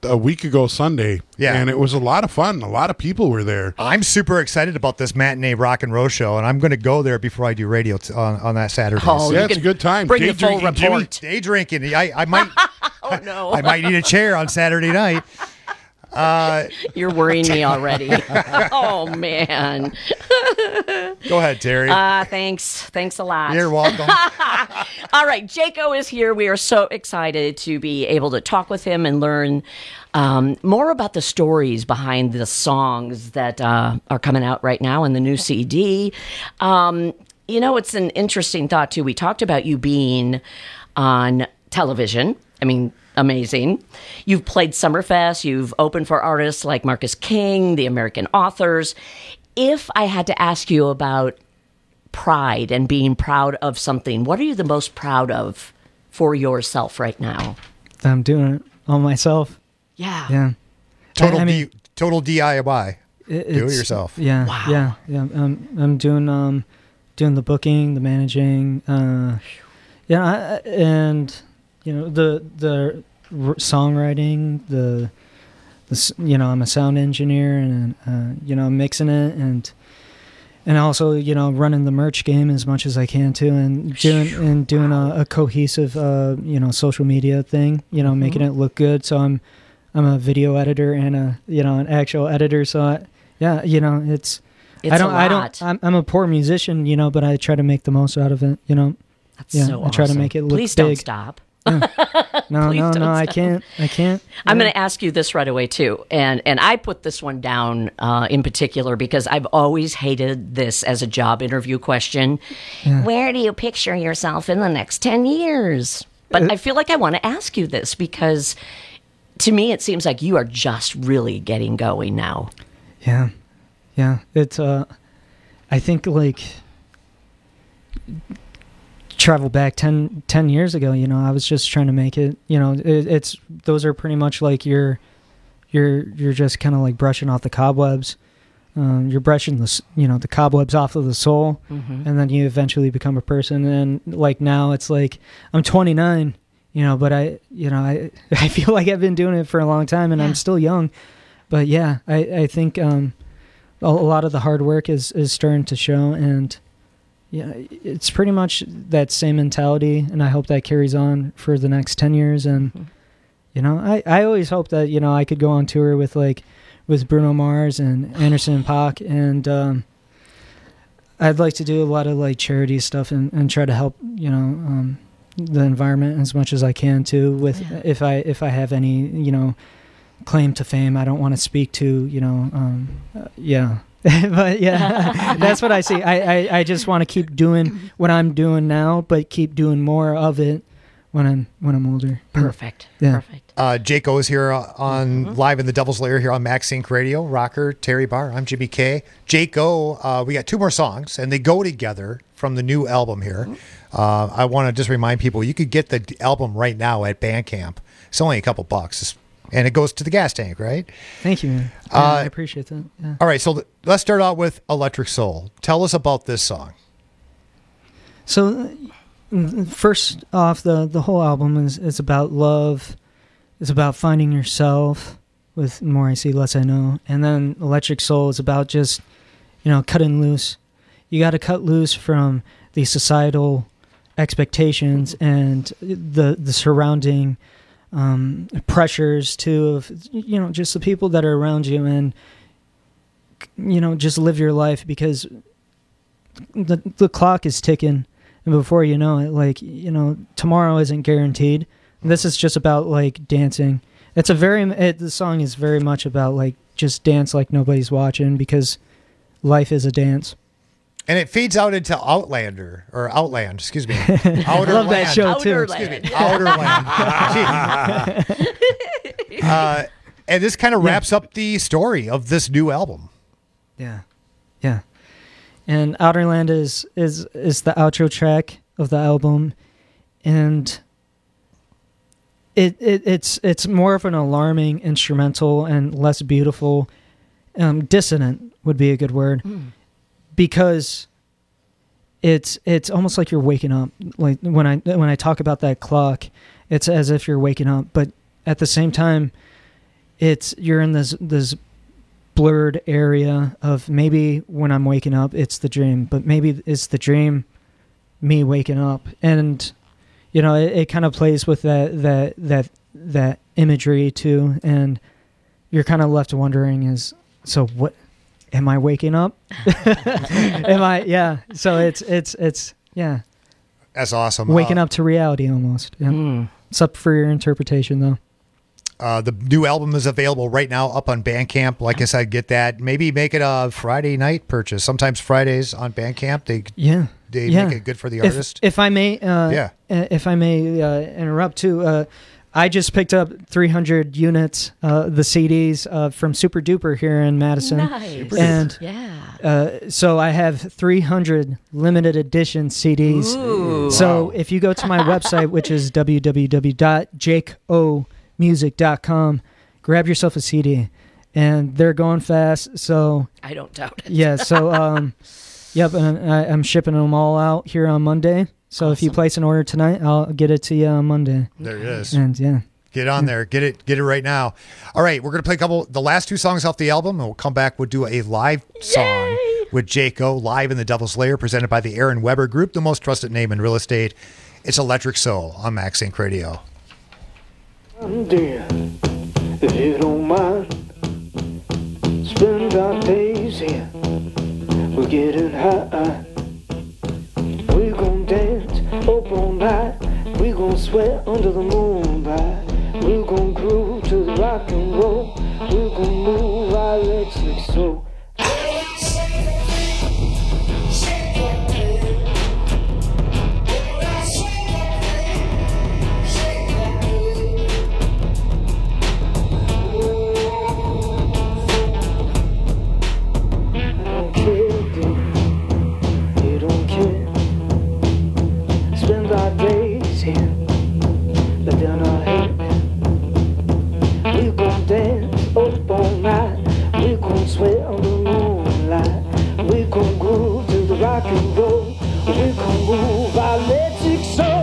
Speaker 13: a week ago Sunday.
Speaker 10: Yeah.
Speaker 13: And it was a lot of fun. A lot of people were there.
Speaker 10: I'm super excited about this matinee rock and roll show, and I'm going to go there before I do radio on that Saturday.
Speaker 6: Oh,
Speaker 13: yeah, it's a good time.
Speaker 6: Bring the full report.
Speaker 10: Jimmy, day drinking. I might.
Speaker 6: Oh no!
Speaker 10: I might need a chair on Saturday night.
Speaker 6: You're worrying me already. Oh man.
Speaker 10: Go ahead, Terry.
Speaker 6: Thanks a lot.
Speaker 10: You're welcome.
Speaker 6: All right, Jaco is here. We are so excited to be able to talk with him and learn more about the stories behind the songs that are coming out right now in the new CD. It's an interesting thought too. We talked about you being on television. I mean, amazing. You've played Summerfest. You've opened for artists like Marcus King, the American Authors. If I had to ask you about pride and being proud of something, what are you the most proud of for yourself right now?
Speaker 14: I'm doing it all myself.
Speaker 6: Yeah.
Speaker 14: Yeah.
Speaker 10: Total DIY. Do it yourself.
Speaker 14: Yeah.
Speaker 6: Wow.
Speaker 14: Yeah. I'm doing the booking, the managing. And the songwriting, the I'm a sound engineer, and I'm mixing it, and also running the merch game as much as I can too, and doing a cohesive social media thing, making it look good. So I'm a video editor and an actual editor. So it's
Speaker 6: a lot.
Speaker 14: I'm a poor musician, but I try to make the most out of it.
Speaker 6: That's so awesome.
Speaker 14: I try to make it look
Speaker 6: Please
Speaker 14: big.
Speaker 6: Don't stop.
Speaker 14: No, I can't.
Speaker 6: I'm going to ask you this right away too, and I put this one down in particular because I've always hated this as a job interview question. Yeah. Where do you picture yourself in the next 10 years? But I feel like I want to ask you this because to me it seems like you are just really getting going now.
Speaker 14: Yeah. It's I think like travel back 10 years ago, I was just trying to make it, it's those are pretty much like you're just kind of like brushing off the cobwebs. You're brushing the cobwebs off of the soul, and then you eventually become a person. And like now it's like I'm 29, but I feel like I've been doing it for a long time, and I'm still young. But yeah, I think a lot of the hard work is starting to show, and yeah, it's pretty much that same mentality, and I hope that carries on for the next 10 years. And I always hope that I could go on tour with Bruno Mars and Anderson .Paak, and I'd like to do a lot of like charity stuff and try to help the environment as much as I can too. With if I have any claim to fame, I don't want to speak to but yeah, that's what I see. I just want to keep doing what I'm doing now, but keep doing more of it when I'm older.
Speaker 6: Perfect.
Speaker 14: Yeah.
Speaker 6: Perfect.
Speaker 10: Jaco is here on live in the Devil's Lair here on Max Inc. Radio. Rocker, Terry Barr. I'm Jimmy K. Jaco, we got two more songs, and they go together from the new album here. I want to just remind people, you could get the album right now at Bandcamp. It's only a couple bucks. And it goes to the gas tank, right?
Speaker 14: Thank you, man. I appreciate that. Yeah.
Speaker 10: All right, so let's start out with Electric Soul. Tell us about this song.
Speaker 14: So, first off, the whole album is about love. It's about finding yourself. With More I See, Less I Know. And then Electric Soul is about just, cutting loose. You got to cut loose from the societal expectations and the surrounding pressures too of just the people that are around you, and just live your life, because the clock is ticking, and before you know it, tomorrow isn't guaranteed. This is just about like dancing. The song is very much about like just dance like nobody's watching, because life is a dance.
Speaker 10: And it feeds out into Outland, excuse me.
Speaker 14: I love that show too.
Speaker 10: Excuse me, Outerland. And this kind of wraps up the story of this new album.
Speaker 14: Yeah. And Outerland is the outro track of the album, and it's more of an alarming instrumental and less beautiful. Dissonant would be a good word. Because it's almost like you're waking up. Like when I talk about that clock, it's as if you're waking up, but at the same time, you're in this blurred area of maybe when I'm waking up it's the dream, but maybe it's the dream me waking up, and it kind of plays with that imagery too, and you're kind of left wondering so what am I waking up? Am I? Yeah. So it's yeah.
Speaker 10: That's awesome.
Speaker 14: Waking up to reality almost. Yeah. It's up for your interpretation though.
Speaker 10: The new album is available right now up on Bandcamp. Like I said, get that. Maybe make it a Friday night purchase. Sometimes Fridays on Bandcamp, they make it good for the artist.
Speaker 14: If I may, if I may interrupt too, I just picked up 300 units, the CDs from Super Duper here in Madison.
Speaker 6: Nice.
Speaker 14: And so I have 300 limited edition CDs.
Speaker 6: Ooh.
Speaker 14: So if you go to my website, which is www.jakeomusic.com, grab yourself a CD. And they're going fast, so...
Speaker 6: I don't doubt it.
Speaker 14: Yeah, so, yep, and I'm shipping them all out here on Monday. So if you place an order tonight, I'll get it to you on Monday.
Speaker 10: There it is.
Speaker 14: And yeah.
Speaker 10: Get on there. Get it right now. All right, we're going to play the last two songs off the album, and we'll come back. We'll do a live song with Jake O, live in the Devil's Lair, presented by the Aaron Weber Group, the most trusted name in real estate. It's Electric Soul on Max Inc. Radio.
Speaker 12: Dear, if you don't mind, spend our days here. We're getting high. We gon' dance up all night. We gon' sweat under the moonlight. We gon' groove to the rock and roll. We gon' move our electric soul. Sweat on the moonlight. We gon' groove to the rock and roll. We gon' move our electric soul.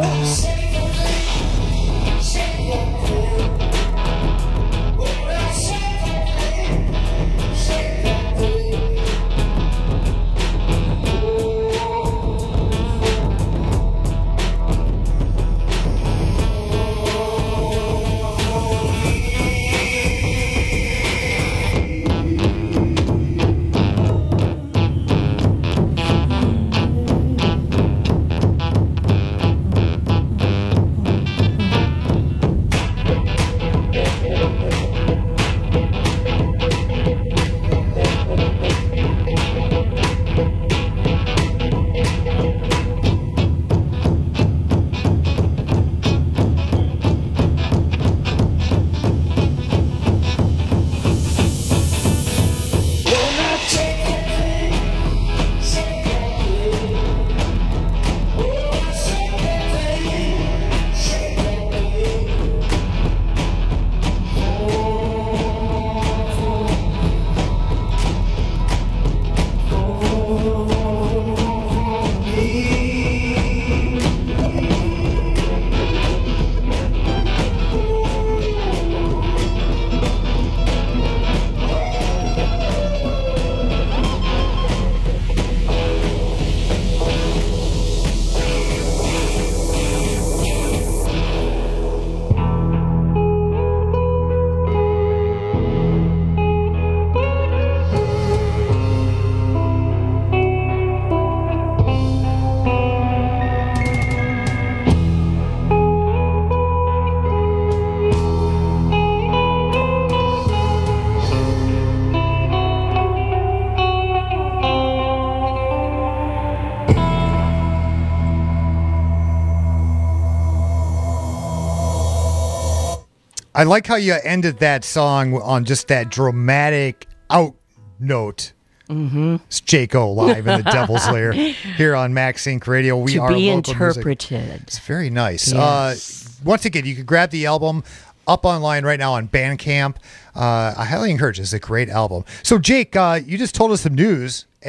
Speaker 10: I like how you ended that song on just that dramatic out note.
Speaker 6: Mm-hmm.
Speaker 10: It's Jake O live in the Devil's Lair here on Max Inc. Radio. We are
Speaker 6: be
Speaker 10: local
Speaker 6: interpreted.
Speaker 10: Music. It's very nice.
Speaker 6: Yes.
Speaker 10: Once again, you can grab the album up online right now on Bandcamp. I highly encourage it. It's a great album. So, Jake, you just told us some news, and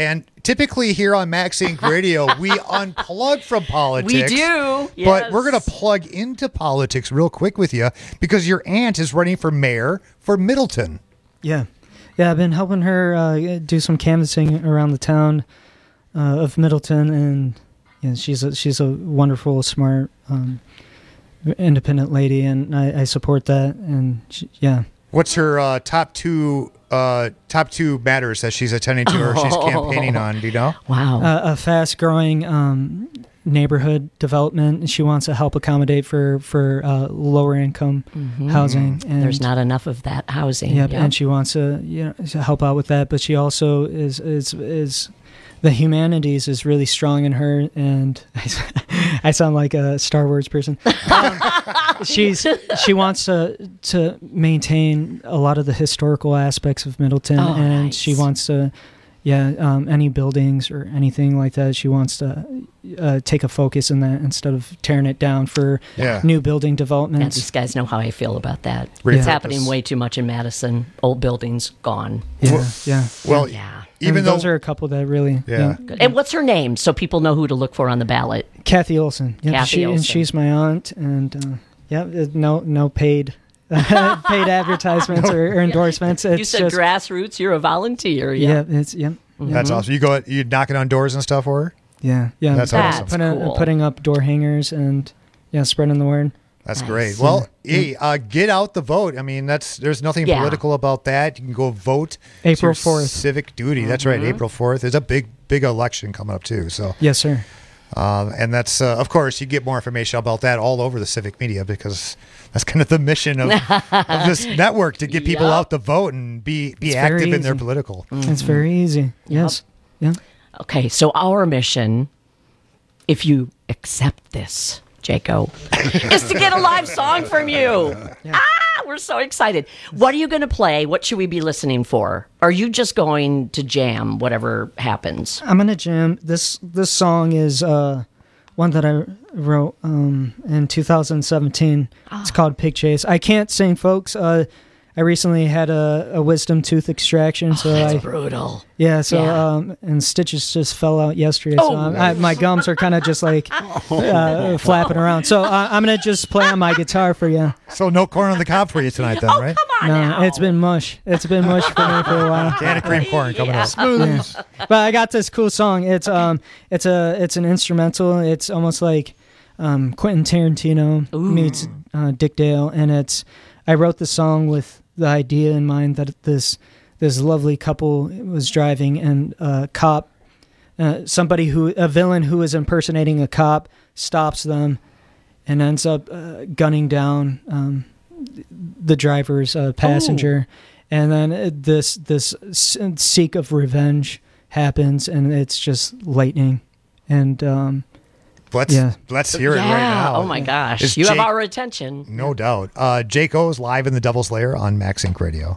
Speaker 10: typically here on Max Inc. Radio, we unplug from politics.
Speaker 6: We do.
Speaker 10: But
Speaker 6: Yes.
Speaker 10: we're going to plug into politics real quick with you because your aunt is running for mayor for Middleton.
Speaker 14: Yeah. Yeah, I've been helping her do some canvassing around the town of Middleton, and she's a wonderful, smart, independent lady, and I support that. And
Speaker 10: what's her top two matters that she's attending to or she's campaigning on? Do you know?
Speaker 6: Wow,
Speaker 14: a fast growing neighborhood development. She wants to help accommodate for lower income housing. And
Speaker 6: there's not enough of that housing.
Speaker 14: Yep, and she wants to to help out with that. But she also is the humanities is really strong in her, and I sound like a Star Wars person. She wants to maintain a lot of the historical aspects of Middleton, and nice. She wants to. Any buildings or anything like that, she wants to take a focus in that instead of tearing it down for new building developments.
Speaker 6: These guys know how I feel about that.
Speaker 10: Repurpose.
Speaker 6: It's happening way too much in Madison. Old buildings gone.
Speaker 10: Well, even
Speaker 14: those are a couple that really.
Speaker 6: And what's her name so people know who to look for on the ballot?
Speaker 14: Kathy Olson. Yep,
Speaker 6: Kathy Olson.
Speaker 14: And she's my aunt, and no paid. Paid advertisements or endorsements. It's
Speaker 6: you said
Speaker 14: just,
Speaker 6: grassroots. You're a volunteer.
Speaker 10: That's awesome. You knocking on doors and stuff for her?
Speaker 14: Yeah.
Speaker 10: That's awesome.
Speaker 14: Putting up door hangers and spreading the word.
Speaker 10: That's nice. Great. Well, get out the vote. I mean, there's nothing political about that. You can go vote.
Speaker 14: April 4th.
Speaker 10: Civic duty. That's right. April 4th. There's a big election coming up too. So
Speaker 14: yes, sir.
Speaker 10: And that's, of course, you get more information about that all over the civic media because that's kind of the mission of this network to get people out to vote and be active in their political.
Speaker 14: It's very easy. Yes. Yeah.
Speaker 6: Okay, so our mission, if you accept this, Jaco, is to get a live song from you. We're so excited. What are you going to play? What should we be listening for? Are you just going to jam whatever happens?
Speaker 14: I'm going to jam. This song is one that I wrote in 2017. It's called Pig Chase. I can't sing, folks. I recently had a wisdom tooth extraction, so
Speaker 6: that's brutal.
Speaker 14: Yeah, so and stitches just fell out yesterday, so my gums are kind of just like flapping around. So I'm gonna just play on my guitar for you.
Speaker 10: So no corn on the cob for you tonight, then, right?
Speaker 6: Come on now.
Speaker 14: It's been mush. It's been mush for me for a while.
Speaker 10: Can of cream corn coming up.
Speaker 14: Smoothies. Yeah. But I got this cool song. It's an instrumental. It's almost like Quentin Tarantino meets Dick Dale, and I wrote the song with the idea in mind that this lovely couple was driving, and a cop, a villain who is impersonating a cop, stops them and ends up gunning down the driver's passenger. And then this seek of revenge happens, and it's just lightning. And
Speaker 10: let's hear it right now.
Speaker 6: Oh my gosh, you have our attention.
Speaker 10: No doubt. Jaco is live in the Devil's Lair on Max Inc. Radio.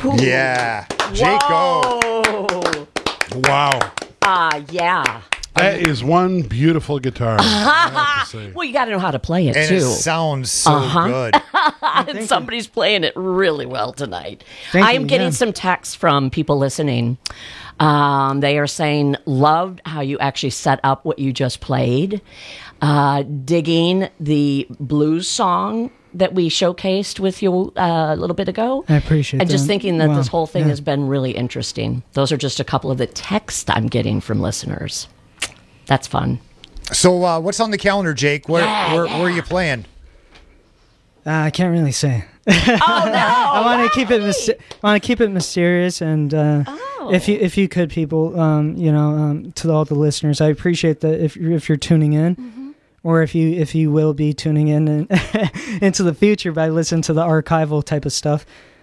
Speaker 10: Yeah. Jaco.
Speaker 13: Wow.
Speaker 6: Yeah.
Speaker 13: That is one beautiful guitar.
Speaker 6: Well, you got to know how to play it,
Speaker 10: and
Speaker 6: too.
Speaker 10: It sounds so good.
Speaker 6: And somebody's playing it really well tonight.
Speaker 14: Thank
Speaker 6: I
Speaker 14: you,
Speaker 6: am getting some texts from people listening. They are saying, loved how you actually set up what you just played. Digging the blues song that we showcased with you a little bit ago.
Speaker 14: I appreciate
Speaker 6: and
Speaker 14: that.
Speaker 6: just thinking that
Speaker 14: Wow.
Speaker 6: this whole thing
Speaker 14: Yeah.
Speaker 6: has been really interesting. Those are just a couple of the texts I'm getting from listeners. That's fun.
Speaker 10: So what's on the calendar, Jake? Where are you playing?
Speaker 14: I can't really say.
Speaker 6: Oh no!
Speaker 14: I want to keep it. Want to keep it mysterious, and if you could, people, to all the listeners, I appreciate that if you're tuning in, or if you will be tuning in and into the future by listening to the archival type of stuff.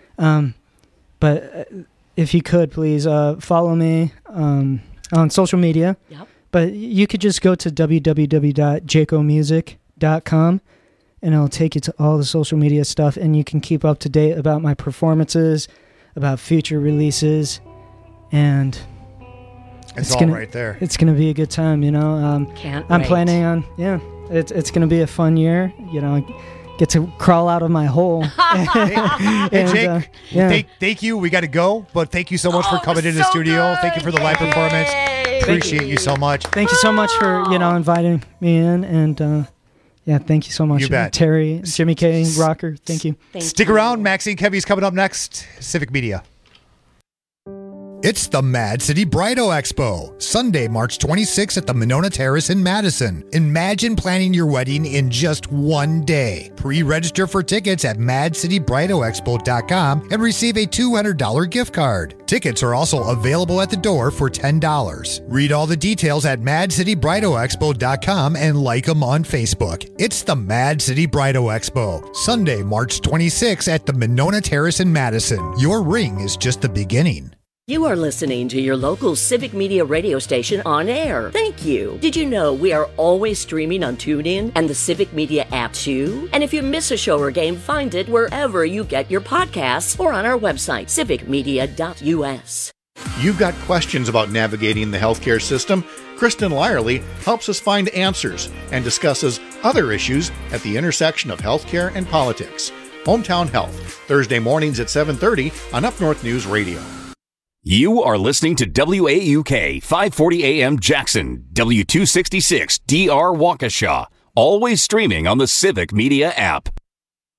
Speaker 14: But if you could, please follow me on social media.
Speaker 6: Yep.
Speaker 14: But you could just go to www.jacomusic.com. And it'll take you to all the social media stuff, and you can keep up to date about my performances, about future releases, and
Speaker 10: it's all right there.
Speaker 14: It's gonna be a good time, I'm
Speaker 6: wait.
Speaker 14: planning on, it's gonna be a fun year, get to crawl out of my hole.
Speaker 10: Hey, Jake, thank you. We got to go, but thank you so much for coming into the studio. Thank you for the live performance. Appreciate you so much.
Speaker 14: Thank you so much for inviting me in, and thank you so much.
Speaker 10: You bet.
Speaker 14: Terry, Jimmy K, Rocker, thank you.
Speaker 10: Stick around. Maxine Kevy's coming up next. Civic Media. It's the Mad City Bridal Expo, Sunday, March 26th at the Monona Terrace in Madison. Imagine planning your wedding in just one day. Pre-register for tickets at madcitybridalexpo.com and receive a $200 gift card. Tickets are also available at the door for $10. Read all the details at madcitybridalexpo.com and like them on Facebook. It's the Mad City Bridal Expo, Sunday, March 26th at the Monona Terrace in Madison. Your ring is just the beginning.
Speaker 18: You are listening to your local Civic Media radio station on air. Thank you. Did you know we are always streaming on TuneIn and the Civic Media app too? And if you miss a show or game, find it wherever you get your podcasts or on our website, civicmedia.us.
Speaker 19: You've got questions about navigating the healthcare system? Kristen Lyerly helps us find answers and discusses other issues at the intersection of healthcare and politics. Hometown Health, Thursday mornings at 7:30 on Up North News Radio.
Speaker 1: You are listening to WAUK 540 AM Jackson, W266 DR Waukesha, always streaming on the Civic Media app.